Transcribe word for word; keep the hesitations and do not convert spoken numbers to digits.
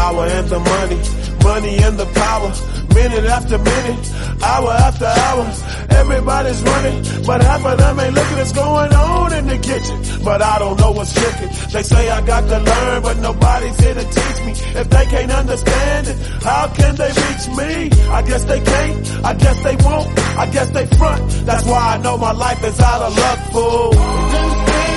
power and the money, money and the power. Minute after minute, hour after hour, everybody's running, but half of them ain't looking what's going on in the kitchen. But I don't know what's cooking. They say I got to learn, but nobody's here to teach me. If they can't understand it, how can they reach me? I guess they can't, I guess they won't, I guess they front. That's why I know my life is out of luck, fool.